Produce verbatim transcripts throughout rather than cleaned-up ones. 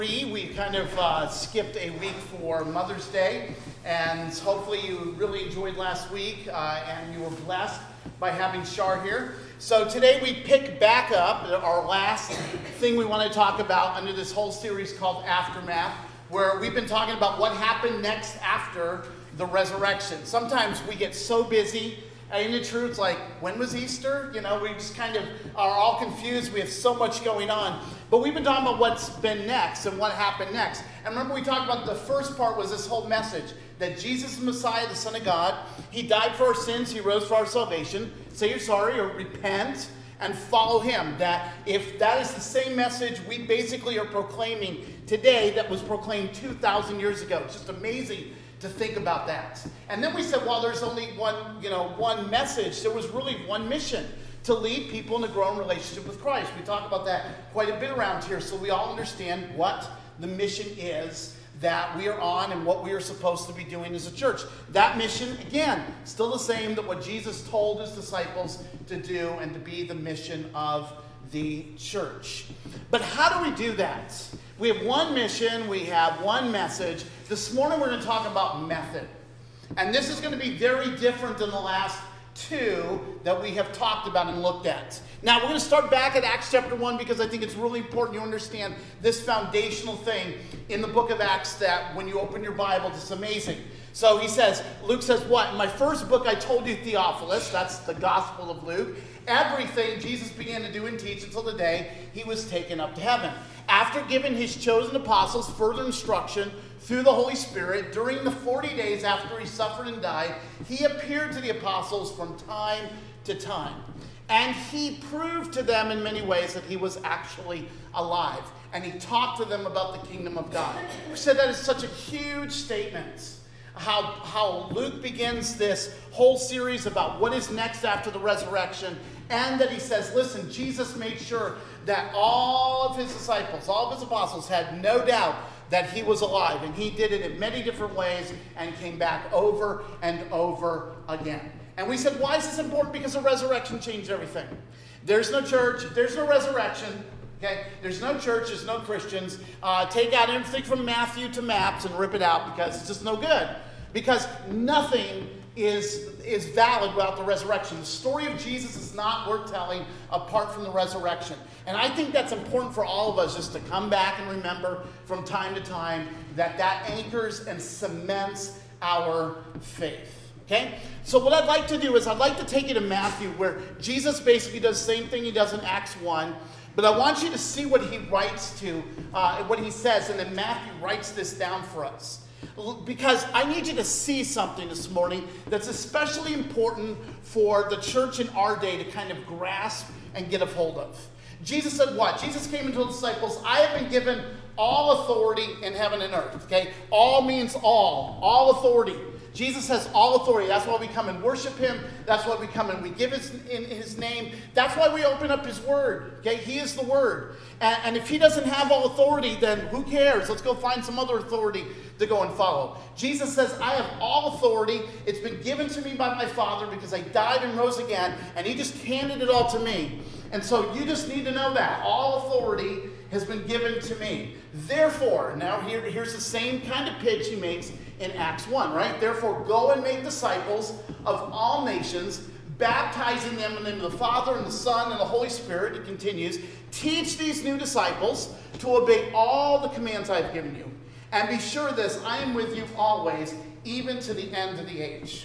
We kind of uh, skipped a week for Mother's Day, and hopefully you really enjoyed last week uh, and you were blessed by having Shar here. So today we pick back up our last thing we want to talk about under this whole series called Aftermath, where we've been talking about what happened next after the resurrection. Sometimes we get so busy in the truth, like, when was Easter? You know, we just kind of are all confused. We have so much going on. But we've been talking about what's been next and what happened next. And remember, we talked about the first part was this whole message that Jesus is Messiah, the Son of God. He died for our sins. He rose for our salvation. Say you're sorry or repent and follow him. That if that is the same message we basically are proclaiming today that was proclaimed two thousand years ago. It's just amazing to think about that. And then we said, well, there's only one, you know, one message. There was really one mission: to lead people in a growing relationship with Christ. We talk about that quite a bit around here, so we all understand what the mission is that we are on and what we are supposed to be doing as a church. That mission, again, still the same, that what Jesus told his disciples to do and to be the mission of the church. But how do we do that? We have one mission, we have one message. This morning we're going to talk about method. And this is going to be very different than the last two that we have talked about and looked at. Now we're going to start back at Acts chapter one because I think it's really important you understand this foundational thing in the book of Acts that when you open your Bible, it's amazing. So he says, Luke says what? In my first book I told you, Theophilus, that's the Gospel of Luke, everything Jesus began to do and teach until the day he was taken up to heaven. After giving his chosen apostles further instruction through the Holy Spirit, during the forty days after he suffered and died, he appeared to the apostles from time to time. And he proved to them in many ways that he was actually alive. And he talked to them about the kingdom of God. We said that is such a huge statement. How, how Luke begins this whole series about what is next after the resurrection. And that he says, listen, Jesus made sure that all of his disciples, all of his apostles had no doubt that he was alive. And he did it in many different ways and came back over and over again. And we said, why is this important? Because the resurrection changed everything. There's no church. There's no resurrection. Okay? There's no church. There's no Christians. Uh, take out everything from Matthew to maps and rip it out because it's just no good. Because nothing is, is valid without the resurrection. The story of Jesus is not worth telling apart from the resurrection. And I think that's important for all of us just to come back and remember from time to time that that anchors and cements our faith. Okay? So what I'd like to do is I'd like to take you to Matthew, where Jesus basically does the same thing he does in Acts one. But I want you to see what he writes to, uh, what he says, and then Matthew writes this down for us. Because I need you to see something this morning that's especially important for the church in our day to kind of grasp and get a hold of. Jesus said what? Jesus came and told the disciples, I have been given all authority in heaven and earth. Okay? All means all. All authority. Jesus has all authority. That's why we come and worship him. That's why we come and we give his, in his name. That's why we open up his word. Okay? He is the word. And, and if he doesn't have all authority, then who cares? Let's go find some other authority to go and follow. Jesus says, I have all authority. It's been given to me by my Father because I died and rose again. And he just handed it all to me. And so you just need to know that. All authority has been given to me. Therefore, now here, here's the same kind of pitch he makes in Acts one, right? Therefore, go and make disciples of all nations, baptizing them in the name of the Father and the Son and the Holy Spirit. It continues. Teach these new disciples to obey all the commands I have given you. And be sure of this, I am with you always, even to the end of the age.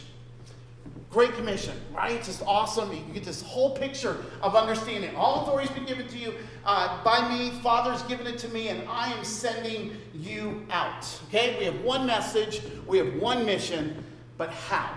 Great Commission, right? Just awesome. You get this whole picture of understanding. All authority has been given to you uh, by me. Father's given it to me, and I am sending you out. Okay? We have one message. We have one mission. But how?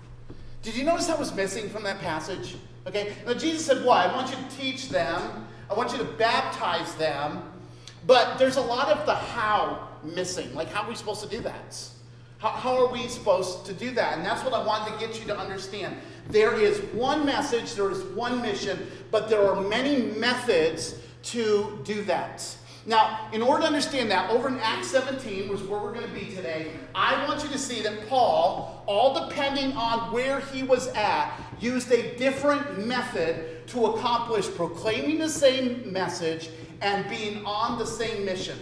Did you notice that was missing from that passage? Okay? Now, Jesus said, what? I want you to teach them. I want you to baptize them. But there's a lot of the how missing. Like, how are we supposed to do that? How, how are we supposed to do that? And that's what I wanted to get you to understand. There is one message, there is one mission, but there are many methods to do that. Now, in order to understand that, over in Acts seventeen, which is where we're going to be today, I want you to see that Paul, all depending on where he was at, used a different method to accomplish proclaiming the same message and being on the same mission.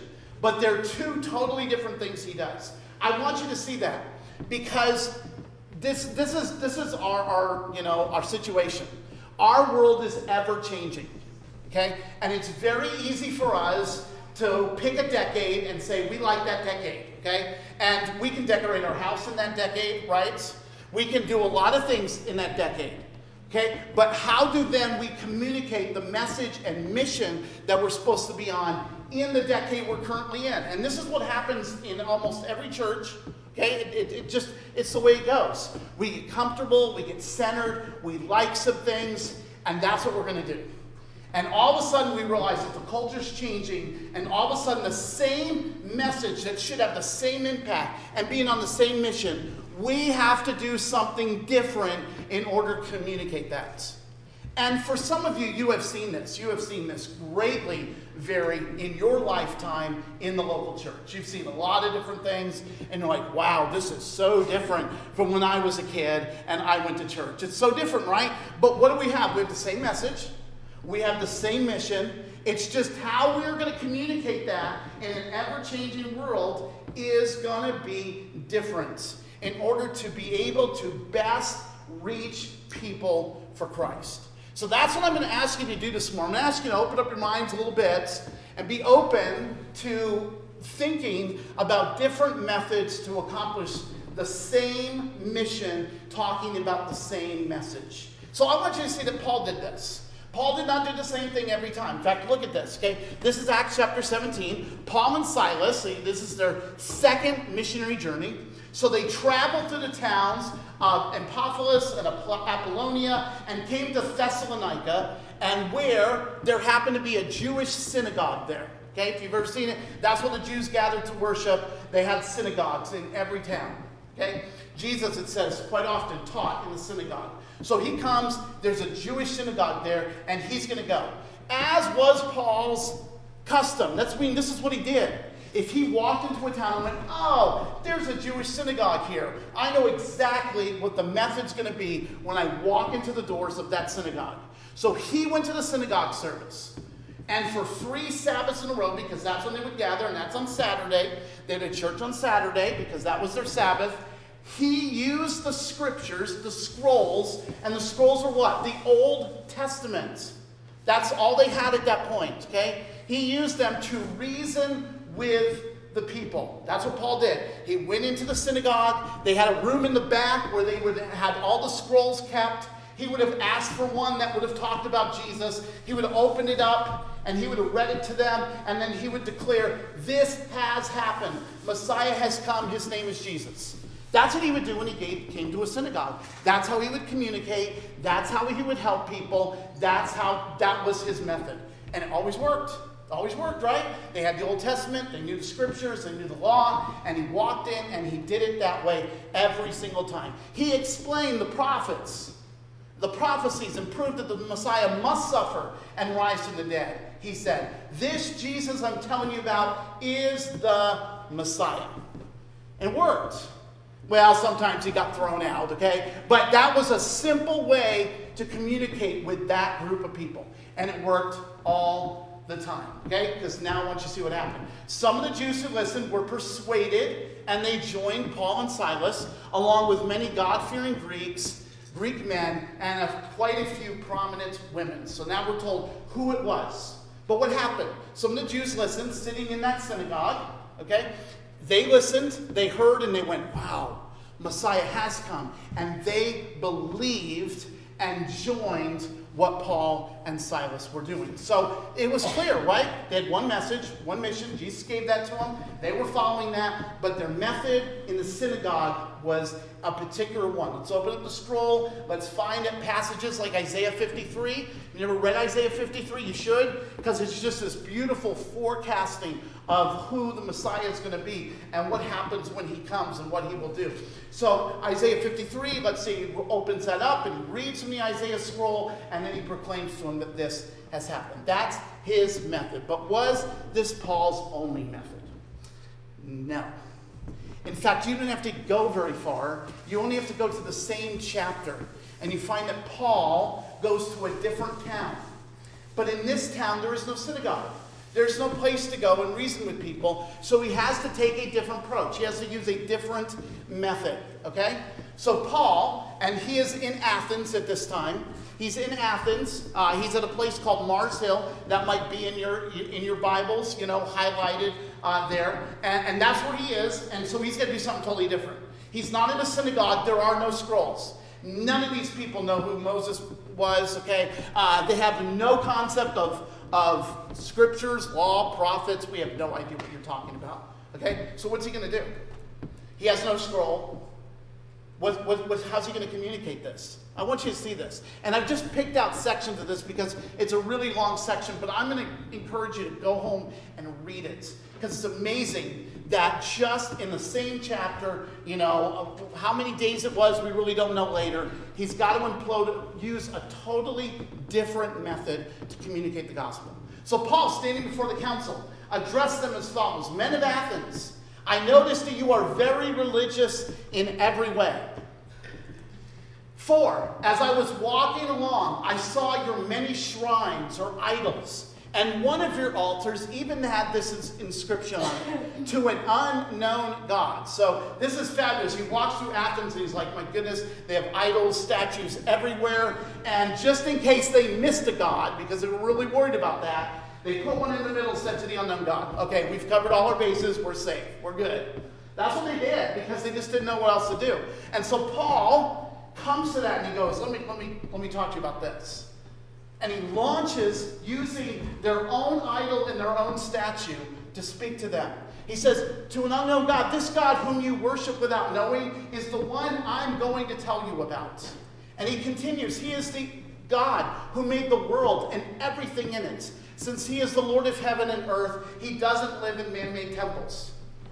But they're two totally different things he does. I want you to see that because this, this is, this is our, our, you know, our situation. Our world is ever changing, okay? And it's very easy for us to pick a decade and say, we like that decade, okay? And we can decorate our house in that decade, right? We can do a lot of things in that decade, okay? But how do then we communicate the message and mission that we're supposed to be on in the decade we're currently in? And this is what happens in almost every church, okay? It, it, it just, it's the way it goes. We get comfortable, we get centered, we like some things, and that's what we're going to do. And all of a sudden we realize that the culture's changing, and all of a sudden the same message that should have the same impact and being on the same mission, we have to do something different in order to communicate that. And for some of you, you have seen this. You have seen this greatly vary in your lifetime in the local church. You've seen a lot of different things, and you're like, wow, this is so different from when I was a kid and I went to church. It's so different, right? But what do we have? We have the same message. We have the same mission. It's just how we're going to communicate that in an ever-changing world is going to be different in order to be able to best reach people for Christ. So that's what I'm going to ask you to do this morning. I'm going to ask you to open up your minds a little bit and be open to thinking about different methods to accomplish the same mission, talking about the same message. So I want you to see that Paul did this. Paul did not do the same thing every time. In fact, look at this, okay? This is Acts chapter seventeen. Paul and Silas, this is their second missionary journey. So they traveled through the towns of Amphipolis and Apollonia and came to Thessalonica, and where there happened to be a Jewish synagogue there. Okay, if you've ever seen it, that's where the Jews gathered to worship. They had synagogues in every town. Okay, Jesus, it says, quite often taught in the synagogue. So he comes, there's a Jewish synagogue there, and he's going to go. As was Paul's custom. That's I mean, this is what he did. If he walked into a town and went, oh, there's a Jewish synagogue here, I know exactly what the method's going to be when I walk into the doors of that synagogue. So he went to the synagogue service. And for three Sabbaths in a row, because that's when they would gather, and that's on Saturday, they had church on Saturday because that was their Sabbath. He used the scriptures, the scrolls, and the scrolls were what? The Old Testament. That's all they had at that point, okay? He used them to reason with the people. That's what Paul did. He went into the synagogue. They had a room in the back where they would have all the scrolls kept. He would have asked for one that would have talked about Jesus. He would have opened it up and he would have read it to them, and then he would declare, this has happened. Messiah has come. His name is Jesus. That's what he would do when he gave, came to a synagogue. That's how he would communicate. That's how he would help people. That's how, that was his method. And it always worked. Always worked, right? They had the Old Testament, they knew the scriptures, they knew the law, and he walked in and he did it that way every single time. He explained the prophets, the prophecies, and proved that the Messiah must suffer and rise from the dead. He said, this Jesus I'm telling you about is the Messiah. And it worked. Well, sometimes he got thrown out, okay? But that was a simple way to communicate with that group of people. And it worked all the time, okay? Because now I want you to see what happened. Some of the Jews who listened were persuaded, and they joined Paul and Silas, along with many God-fearing Greeks, Greek men, and a, quite a few prominent women. So now we're told who it was. But what happened? Some of the Jews listened, sitting in that synagogue, okay? They listened, they heard, and they went, wow, Messiah has come. And they believed and joined what Paul and Silas were doing. So it was clear, right? They had one message, one mission. Jesus gave that to them. They were following that. But their method in the synagogue was a particular one. Let's open up the scroll. Let's find passages like Isaiah fifty-three. You never read Isaiah fifty-three? You should, because it's just this beautiful forecasting of who the Messiah is going to be and what happens when he comes and what he will do. So Isaiah fifty-three, let's see, he opens that up and he reads from the Isaiah scroll, and then he proclaims to him that this has happened. That's his method. But was this Paul's only method? No. In fact, you don't have to go very far. You only have to go to the same chapter, and you find that Paul goes to a different town. But in this town, there is no synagogue. There's no place to go and reason with people, so he has to take a different approach. He has to use a different method, okay? So Paul, and he is in Athens at this time. He's in Athens. Uh, he's at a place called Mars Hill. That might be in your in your Bibles, you know, highlighted uh, there. And, and that's where he is. And so he's going to do something totally different. He's not in a synagogue. There are no scrolls. None of these people know who Moses was, okay? Uh, they have no concept of, of scriptures, law, prophets. We have no idea what you're talking about, okay? So what's he going to do? He has no scroll. What, what, what, how's he going to communicate this? I want you to see this. And I've just picked out sections of this because it's a really long section, but I'm going to encourage you to go home and read it. Because it's amazing that just in the same chapter, you know, how many days it was, we really don't know later. He's got to implode, use a totally different method to communicate the gospel. So Paul, standing before the council, addressed them as follows. Men of Athens, I notice that you are very religious in every way. For, as I was walking along, I saw your many shrines or idols, and one of your altars even had this inscription on it, to an unknown God. So this is fabulous. He walks through Athens and he's like, my goodness, they have idols, statues everywhere. And just in case they missed a God, because they were really worried about that, they put one in the middle, said to the unknown God, okay, we've covered all our bases, we're safe, we're good. That's what they did, because they just didn't know what else to do. And so Paul comes to that and he goes, let me, let me, let me talk to you about this. And he launches using their own idol and their own statue to speak to them. He says, to an unknown God, this God whom you worship without knowing is the one I'm going to tell you about. And he continues, he is the God who made the world and everything in it. Since he is the Lord of heaven and earth, he doesn't live in man-made temples.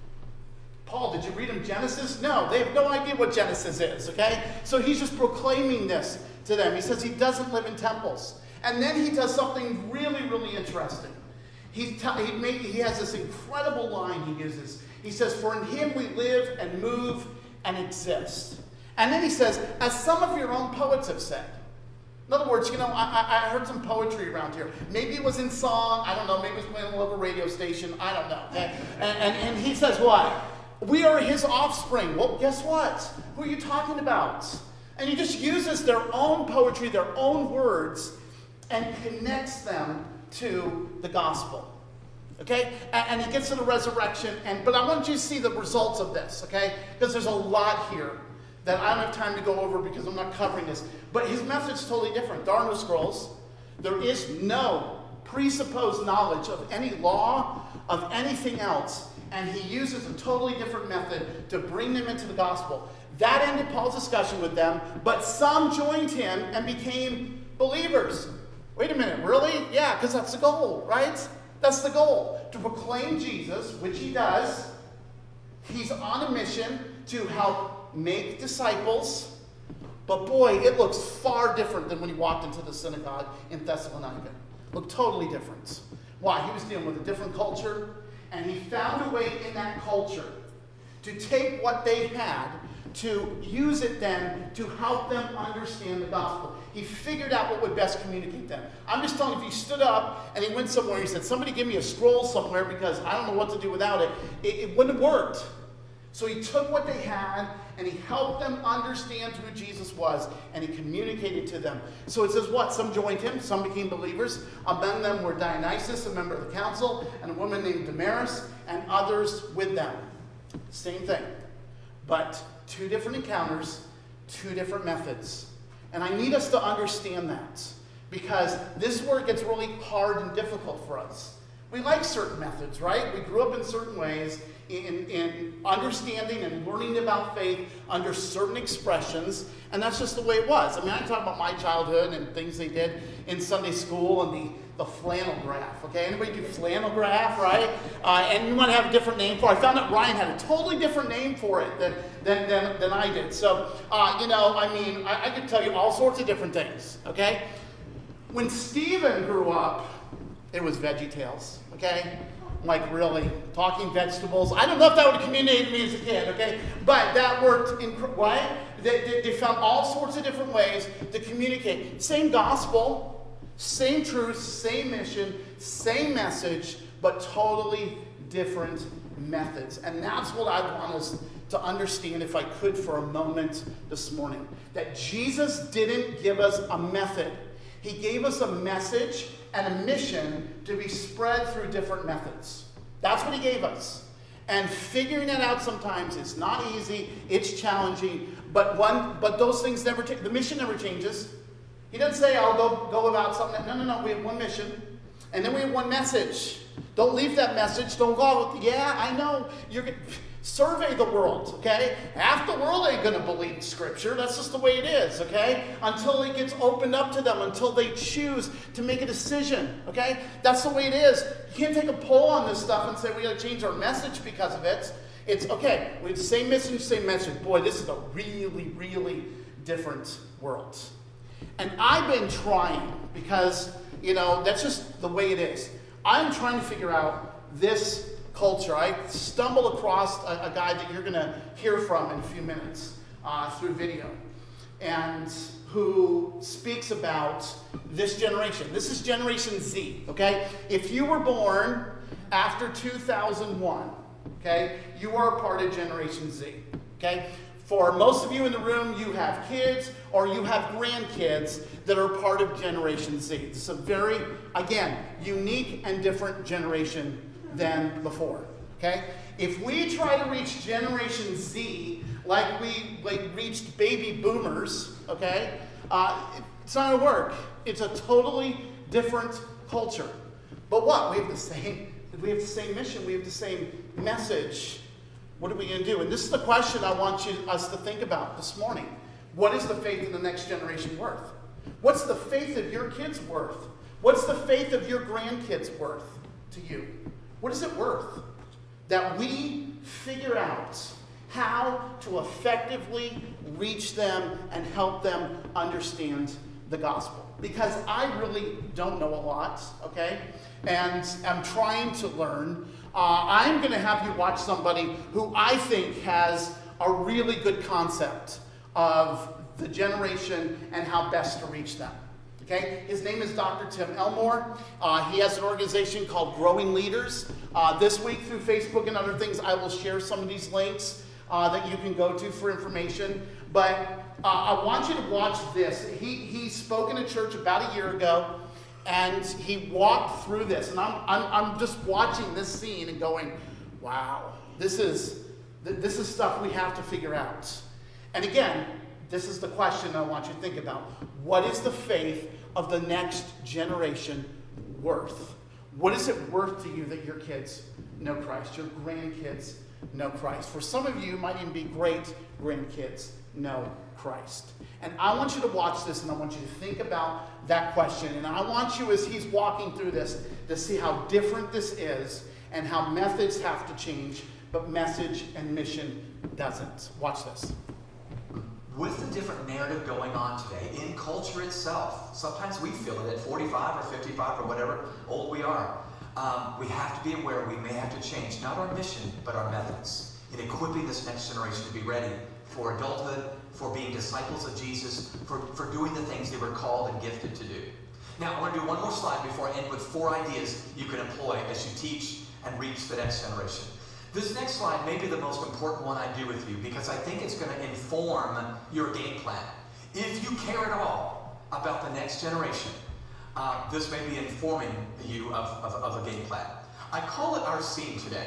Paul, did you read him Genesis? No, they have no idea what Genesis is, okay? So he's just proclaiming this to them. He says he doesn't live in temples. And then he does something really, really interesting. He, t- he, made, he has this incredible line he uses. He says, for in him we live and move and exist. And then he says, as some of your own poets have said. In other words, you know, I, I heard some poetry around here. Maybe it was in song. I don't know. Maybe it was playing on a local radio station. I don't know. Okay? And, and, and he says what? We are his offspring. Well, guess what? Who are you talking about? And he just uses their own poetry, their own words, and connects them to the gospel. Okay? And, and he gets to the resurrection. And But I want you to see the results of this. Okay? Because there's a lot here that I don't have time to go over because I'm not covering this. But his method's totally different. There are no scrolls. There is no presupposed knowledge of any law, of anything else. And he uses a totally different method to bring them into the gospel. That ended Paul's discussion with them, but some joined him and became believers. Wait a minute, really? Yeah, because that's the goal, right? That's the goal. To proclaim Jesus, which he does. He's on a mission to help make disciples, but boy, it looks far different than when he walked into the synagogue in Thessalonica. It looked totally different. Why? He was dealing with a different culture, and he found a way in that culture to take what they had, to use it then to help them understand the gospel. He figured out what would best communicate them. I'm just telling you, if he stood up and he went somewhere, he said, somebody give me a scroll somewhere because I don't know what to do without it, it, it wouldn't have worked. So he took what they had and he helped them understand who Jesus was, and he communicated to them. So it says what? Some joined him, some became believers. Among them were Dionysius, a member of the council, and a woman named Damaris, and others with them. Same thing. But two different encounters, two different methods. And I need us to understand that, because this is where it gets really hard and difficult for us. We like certain methods, right? We grew up in certain ways, in, in understanding and learning about faith under certain expressions, and that's just the way it was. I mean, I talk about my childhood and things they did in Sunday school and the, the flannel graph, okay? Anybody do flannel graph, right? Uh, and you might have a different name for it. I found that Ryan had a totally different name for it than, than, than, than I did. So, uh, you know, I mean, I, I could tell you all sorts of different things, okay? When Stephen grew up, it was VeggieTales, okay? Like, really, talking vegetables. I don't know if that would have communicated me as a kid, okay? But that worked in, right? They, they, they found all sorts of different ways to communicate. Same gospel, same truth, same mission, same message, but totally different methods. And that's what I want us to understand, if I could, for a moment this morning. That Jesus didn't give us a method. He gave us a message and a mission to be spread through different methods. That's what he gave us. And figuring it out sometimes, it's not easy, it's challenging, but one, but those things never change. The mission never changes. He doesn't say, I'll go, go about something. No, no, no, we have one mission, and then we have one message. Don't leave that message. Don't go, yeah, I know. You're going to survey the world, okay? Half the world ain't going to believe Scripture. That's just the way it is, okay? Until it gets opened up to them, until they choose to make a decision, okay? That's the way it is. You can't take a poll on this stuff and say we got to change our message because of it. It's, okay, we have the same message, same message. Boy, this is a really, really different world. And I've been trying because, you know, that's just the way it is. I'm trying to figure out this culture. I stumbled across a, a guy that you're going to hear from in a few minutes uh, through video, and who speaks about this generation. This is Generation Z, okay? If you were born after two thousand one, okay, you are a part of Generation Z, okay? For most of you in the room, you have kids or you have grandkids that are part of Generation Z. It's a very, again, unique and different generation than before, okay? If we try to reach Generation Z like we like reached baby boomers, okay, uh, it's not gonna work. It's a totally different culture. But what? We have the same, we have the same mission, we have the same message. What are we going to do? And this is the question I want you, us to think about this morning. What is the faith in the next generation worth? What's the faith of your kids worth? What's the faith of your grandkids worth to you? What is it worth? That we figure out how to effectively reach them and help them understand the gospel. Because I really don't know a lot, okay? And I'm trying to learn. Uh, I'm going to have you watch somebody who I think has a really good concept of the generation and how best to reach them. Okay? His name is Doctor Tim Elmore. Uh, he has an organization called Growing Leaders. Uh, this week through Facebook and other things, I will share some of these links uh, that you can go to for information. But uh, I want you to watch this. He, he spoke in a church about a year ago. And he walked through this, and I'm, I'm, I'm just watching this scene and going, wow, this is, this is stuff we have to figure out. And again, this is the question I want you to think about. What is the faith of the next generation worth? What is it worth to you that your kids know Christ, your grandkids know Christ? For some of you, it might even be great grandkids know Christ. And I want you to watch this, and I want you to think about that question. And I want you, as he's walking through this, to see how different this is and how methods have to change, but message and mission doesn't. Watch this. With the different narrative going on today in culture itself, sometimes we feel it at forty-five or fifty-five or whatever old we are. Um, we have to be aware we may have to change not our mission, but our methods in equipping this next generation to be ready for adulthood, for being disciples of Jesus, for, for doing the things they were called and gifted to do. Now, I want to do one more slide before I end with four ideas you can employ as you teach and reach the next generation. This next slide may be the most important one I do with you because I think it's going to inform your game plan. If you care at all about the next generation, uh, this may be informing you of, of, of a game plan. I call it our scene today.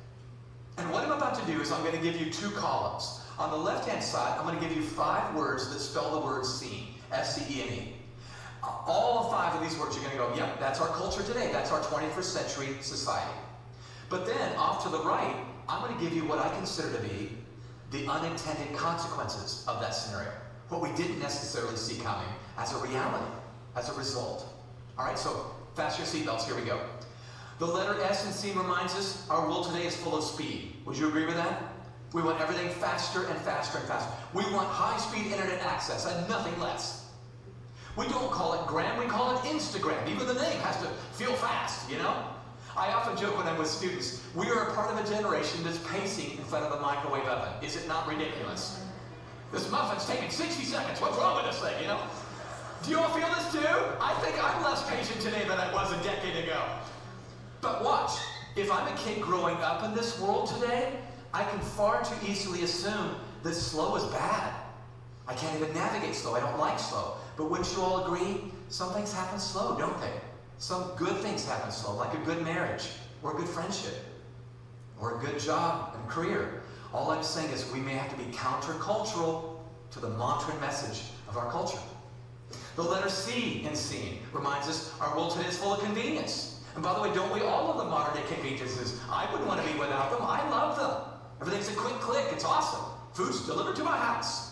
And what I'm about to do is I'm going to give you two columns. On the left-hand side, I'm going to give you five words that spell the word scene, S C E N E. Uh, all five of these words, you're going to go, yep, that's our culture today. That's our twenty-first century society. But then, off to the right, I'm going to give you what I consider to be the unintended consequences of that scenario. What we didn't necessarily see coming as a reality, as a result. All right, so fasten your seatbelts. Here we go. The letter S in scene reminds us our world today is full of speed. Would you agree with that? We want everything faster and faster and faster. We want high-speed internet access and nothing less. We don't call it gram, we call it Instagram. Even the name has to feel fast, you know? I often joke when I'm with students, we are a part of a generation that's pacing in front of a microwave oven. Is it not ridiculous? This muffin's taking sixty seconds. What's wrong with this thing, you know? Do you all feel this too? I think I'm less patient today than I was a decade ago. But watch, if I'm a kid growing up in this world today, I can far too easily assume that slow is bad. I can't even navigate slow. I don't like slow. But wouldn't you all agree? Some things happen slow, don't they? Some good things happen slow, like a good marriage, or a good friendship, or a good job and career. All I'm saying is we may have to be countercultural to the mantra and message of our culture. The letter C in seen reminds us our world today is full of convenience. And by the way, don't we all love the modern day conveniences? I wouldn't want to be without them. I love them. Everything's a quick click. It's awesome. Food's delivered to my house.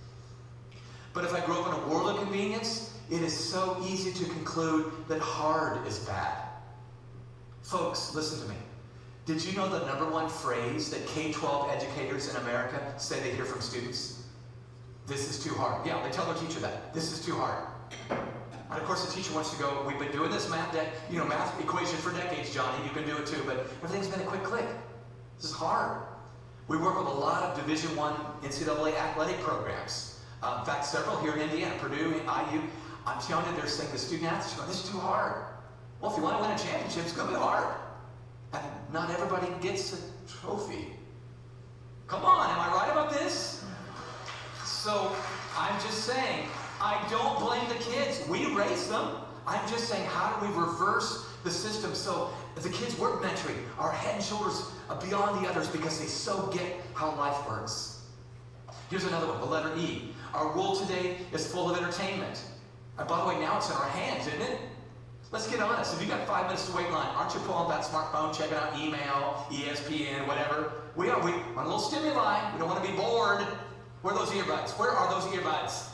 But if I grew up in a world of convenience, it is so easy to conclude that hard is bad. Folks, listen to me. Did you know the number one phrase that K twelve educators in America say they hear from students? This is too hard. Yeah, they tell their teacher that. This is too hard. And of course the teacher wants to go, we've been doing this math, de- you know, math equation for decades, Johnny. You can do it too, but everything's been a quick click. This is hard. We work with a lot of Division One N C double A athletic programs. Um, in fact, several here in Indiana, Purdue, I U. I'm telling you, they're saying the student athletes are going, this is too hard. Well, if you want to win a championship, it's going to be hard. And not everybody gets a trophy. Come on, am I right about this? So, I'm just saying, I don't blame the kids. We raise them. I'm just saying, how do we reverse the system so the kids we're mentoring are head and shoulders beyond the others because they so get how life works? Here's another one, the letter E. Our world today is full of entertainment. And by the way, now it's in our hands, isn't it? Let's get honest. If you got five minutes to wait in line, aren't you pulling that smartphone, checking out email, E S P N, whatever? We are. We want a little stimuli. We don't want to be bored. Where are those earbuds? Where are those earbuds?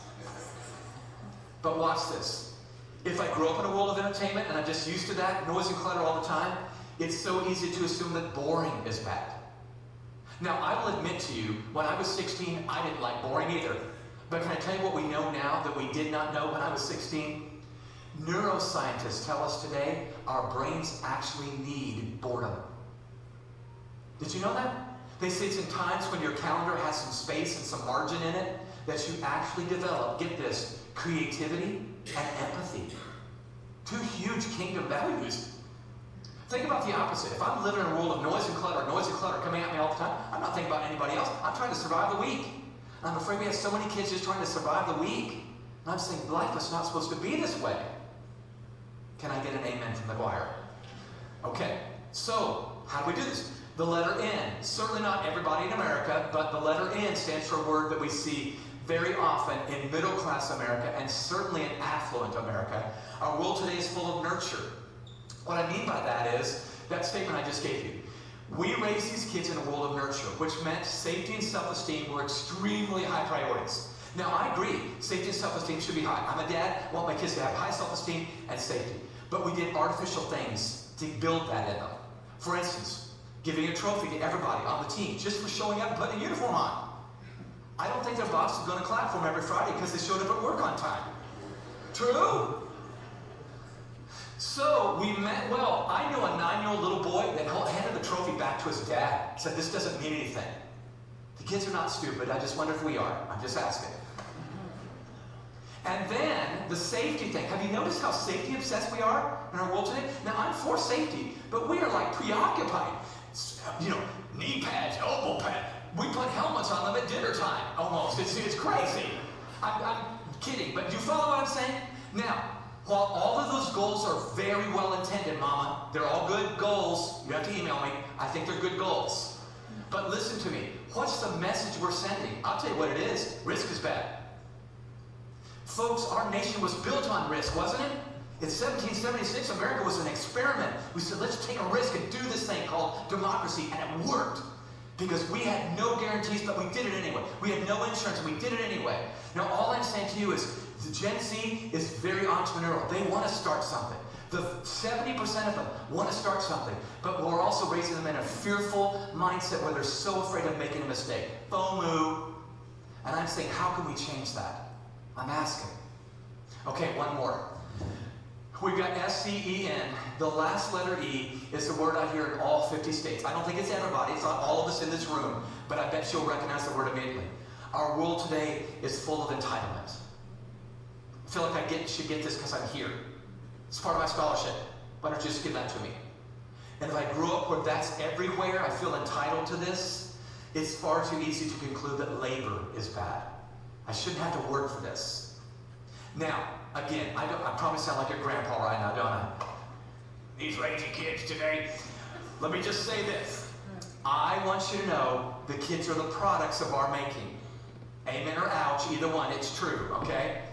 But watch this. If I grew up in a world of entertainment and I'm just used to that, noise and clutter all the time, it's so easy to assume that boring is bad. Now, I will admit to you, when I was sixteen, I didn't like boring either. But can I tell you what we know now that we did not know when I was sixteen? Neuroscientists tell us today our brains actually need boredom. Did you know that? They say it's in times when your calendar has some space and some margin in it that you actually develop, get this, creativity and empathy. Two huge kingdom values. Think about the opposite. If I'm living in a world of noise and clutter, noise and clutter coming at me all the time, I'm not thinking about anybody else. I'm trying to survive the week. And I'm afraid we have so many kids just trying to survive the week. And I'm saying life is not supposed to be this way. Can I get an amen from the choir? Okay, so how do we do this? The letter N. Certainly not everybody in America, but the letter N stands for a word that we see very often in middle-class America and certainly in affluent America. Our world today is full of nurture. What I mean by that is, that statement I just gave you. We raised these kids in a world of nurture, which meant safety and self-esteem were extremely high priorities. Now, I agree, safety and self-esteem should be high. I'm a dad, I want my kids to have high self-esteem and safety. But we did artificial things to build that in them. For instance, giving a trophy to everybody on the team just for showing up and putting a uniform on. I don't think their boss is going to clap for them every Friday because they showed up at work on time. True? So we met, well, I knew a nine-year-old little boy that handed the trophy back to his dad. Said, this doesn't mean anything. The kids are not stupid. I just wonder if we are. I'm just asking. And then the safety thing. Have you noticed how safety obsessed we are in our world today? Now, I'm for safety, but we are like preoccupied. You know, knee pads, elbow pads. We put helmets on them at dinner time, almost. It's, it's crazy. I'm, I'm kidding, but do you follow what I'm saying? Now, while all of those goals are very well intended, Mama, they're all good goals. You have to email me. I think they're good goals. But listen to me. What's the message we're sending? I'll tell you what it is. Risk is bad. Folks, our nation was built on risk, wasn't it? In seventeen seventy-six, America was an experiment. We said, let's take a risk and do this thing called democracy, and it worked. Because we had no guarantees, but we did it anyway. We had no insurance, and we did it anyway. Now, all I'm saying to you is, the Gen Z is very entrepreneurial. They want to start something. The seventy percent of them want to start something, but we're also raising them in a fearful mindset where they're so afraid of making a mistake. FOMO. And I'm saying, how can we change that? I'm asking. Okay, one more. We've got S C E N. The last letter E is the word I hear in all fifty states. I don't think it's everybody. It's not all of us in this room, but I bet you'll recognize the word immediately. Our world today is full of entitlement. I feel like I get, should get this because I'm here. It's part of my scholarship. Why don't you just give that to me? And if I grew up where that's everywhere, I feel entitled to this, it's far too easy to conclude that labor is bad. I shouldn't have to work for this. Now, again, I, don't, I probably sound like a grandpa right now, don't I? These lazy kids today. Let me just say this. I want you to know the kids are the products of our making. Amen or ouch, either one, it's true, okay?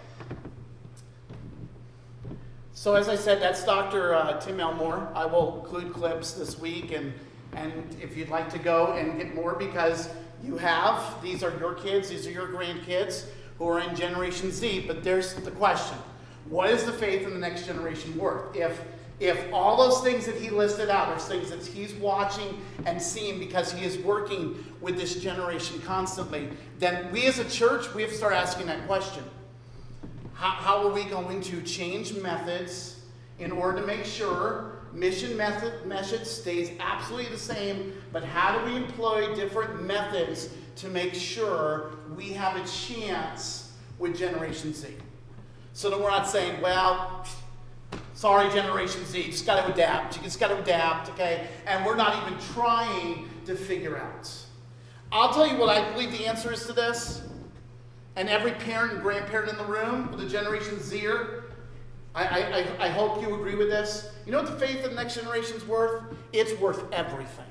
So as I said, that's Doctor Uh, Tim Elmore. I will include clips this week, and, and if you'd like to go and get more, because you have, these are your kids, these are your grandkids who are in Generation Z, but there's the question. What is the faith in the next generation worth? If, if all those things that he listed out are things that he's watching and seeing because he is working with this generation constantly, then we as a church, we have to start asking that question. How, how are we going to change methods in order to make sure mission method message stays absolutely the same, but how do we employ different methods to make sure we have a chance with Generation Z? So that we're not saying, well, sorry, Generation Z, you just got to adapt. You just got to adapt, okay? And we're not even trying to figure out. I'll tell you what I believe the answer is to this. And every parent and grandparent in the room with a Generation Zer, I, I, I hope you agree with this. You know what the faith of the next generation is worth? It's worth everything.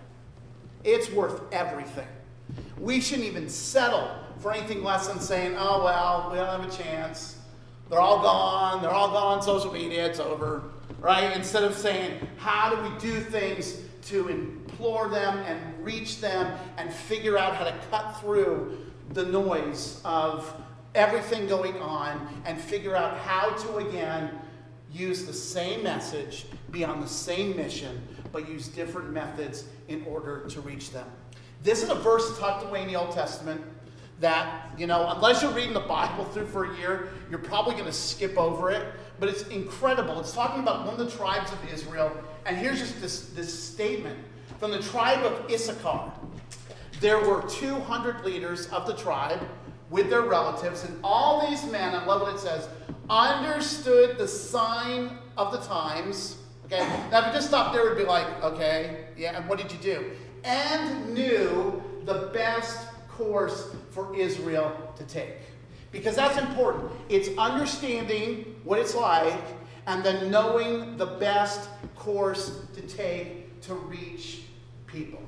It's worth everything. We shouldn't even settle for anything less than saying, oh, well, we don't have a chance. They're all gone. They're all gone. Social media, it's over. Right? Instead of saying, how do we do things to implore them and reach them and figure out how to cut through the noise of everything going on and figure out how to, again, use the same message, be on the same mission, but use different methods in order to reach them. This is a verse tucked away in the Old Testament that, you know, unless you're reading the Bible through for a year, you're probably going to skip over it. But it's incredible. It's talking about one of the tribes of Israel. And here's just this, this statement. From the tribe of Issachar, there were two hundred leaders of the tribe with their relatives. And all these men, I love what it says, understood the sign of the times. Okay. Now, if you just stop there, it would be like, okay, yeah, and what did you do? And knew the best course for Israel to take. Because that's important. It's understanding what it's like and then knowing the best course to take to reach people.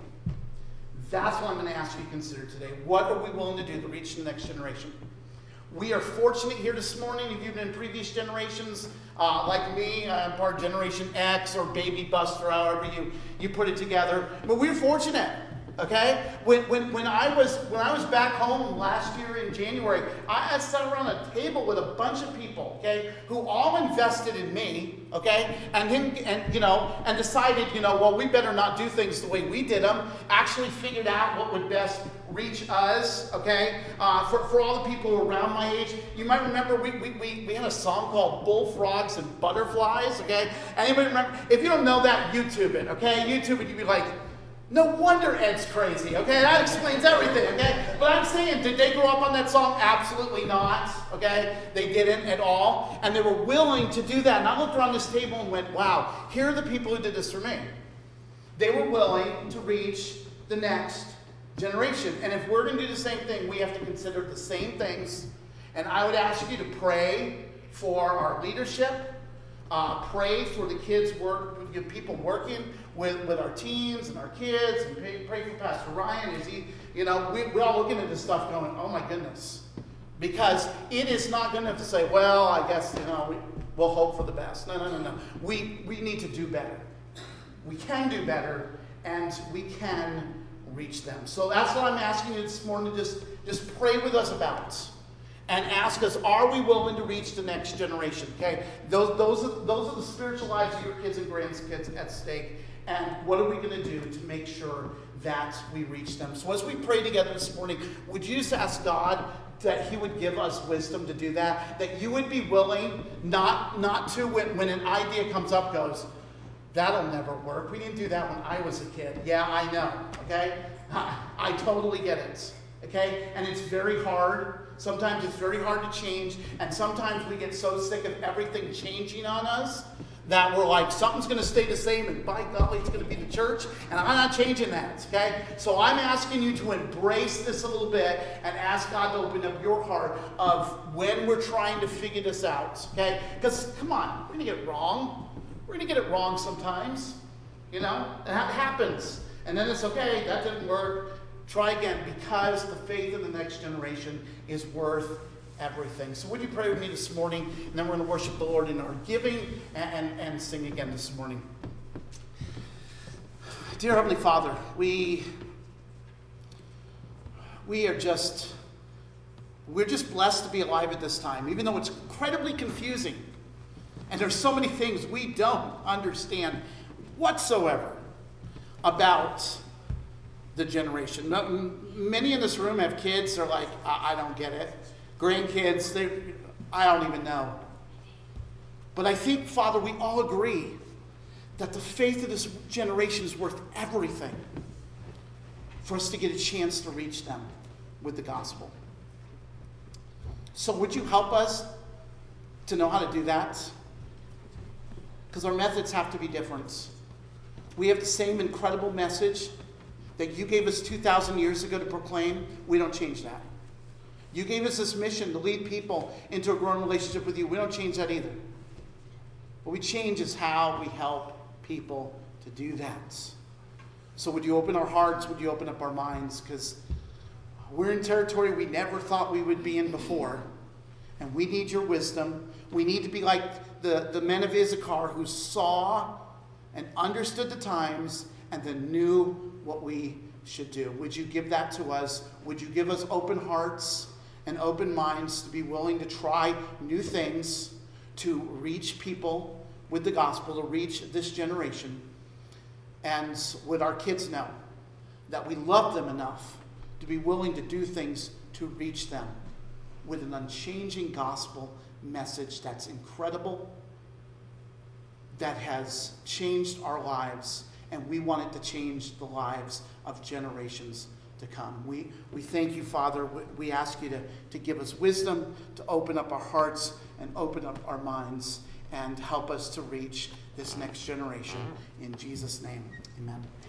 That's what I'm going to ask you to consider today. What are we willing to do to reach the next generation? We are fortunate here this morning. If you've been in previous generations, uh, like me, I'm part of Generation X or Baby Buster, however you, you put it together. But we're fortunate. Okay? When, when, when, I was, when I was back home last year in January, I had sat around a table with a bunch of people, okay, who all invested in me, okay, and, him, and, you know, and decided, you know, well, we better not do things the way we did them, actually figured out what would best reach us, okay, uh, for, for all the people around my age. You might remember we, we, we, we had a song called Bullfrogs and Butterflies, okay? Anybody remember? If you don't know that, YouTube it, okay? YouTube it, you'd be like, no wonder Ed's crazy, okay? That explains everything, okay? But I'm saying, did they grow up on that song? Absolutely not, okay? They didn't at all. And they were willing to do that. And I looked around this table and went, wow, here are the people who did this for me. They were willing to reach the next generation. And if we're going to do the same thing, we have to consider the same things. And I would ask you to pray for our leadership. Uh, pray for the kids, work, people working with, with our teens and our kids, and pray, pray for Pastor Ryan as he, you know, we, we're all looking at this stuff going, oh my goodness. Because it is not going to have to say, well, I guess, you know, we, we'll hope for the best. No, no, no, no. We, we need to do better. We can do better, and we can reach them. So that's what I'm asking you this morning to just, just pray with us about. And ask us, are we willing to reach the next generation? Okay, those, those, are, those are the spiritual lives of your kids and grandkids at stake. And what are we going to do to make sure that we reach them? So as we pray together this morning, would you just ask God that he would give us wisdom to do that? That you would be willing not, not to, when, when an idea comes up, goes, that'll never work. We didn't do that when I was a kid. Yeah, I know, okay? I, I totally get it, okay? And it's very hard. Sometimes it's very hard to change, and sometimes we get so sick of everything changing on us that we're like, something's going to stay the same, and by golly, it's going to be the church, and I'm not changing that, okay? So I'm asking you to embrace this a little bit and ask God to open up your heart of when we're trying to figure this out, okay? Because, come on, we're going to get it wrong. We're going to get it wrong sometimes, you know? And that happens. And then it's okay, that didn't work. Try again, because the faith of the next generation is worth everything. So would you pray with me this morning, and then we're going to worship the Lord in our giving and, and, and sing again this morning. Dear Heavenly Father, we we are just we're just blessed to be alive at this time, even though it's incredibly confusing. And there's so many things we don't understand whatsoever about the generation. Many in this room have kids. They're like, I, I don't get it. Grandkids, they, I don't even know. But I think, Father, we all agree that the faith of this generation is worth everything for us to get a chance to reach them with the gospel. So would you help us to know how to do that? Because our methods have to be different. We have the same incredible message that you gave us two thousand years ago to proclaim. We don't change that. You gave us this mission to lead people into a growing relationship with you. We don't change that either. What we change is how we help people to do that. So would you open our hearts? Would you open up our minds? Because we're in territory we never thought we would be in before. And we need your wisdom. We need to be like the, the men of Issachar who saw and understood the times and then knew what we should do. Would you give that to us? Would you give us open hearts and open minds to be willing to try new things, to reach people with the gospel, to reach this generation? And would our kids know that we love them enough to be willing to do things to reach them with an unchanging gospel message that's incredible, that has changed our lives, and we want it to change the lives of generations to come. We, we thank you, Father. We, we ask you to, to give us wisdom, to open up our hearts and open up our minds, and help us to reach this next generation. In Jesus' name, amen.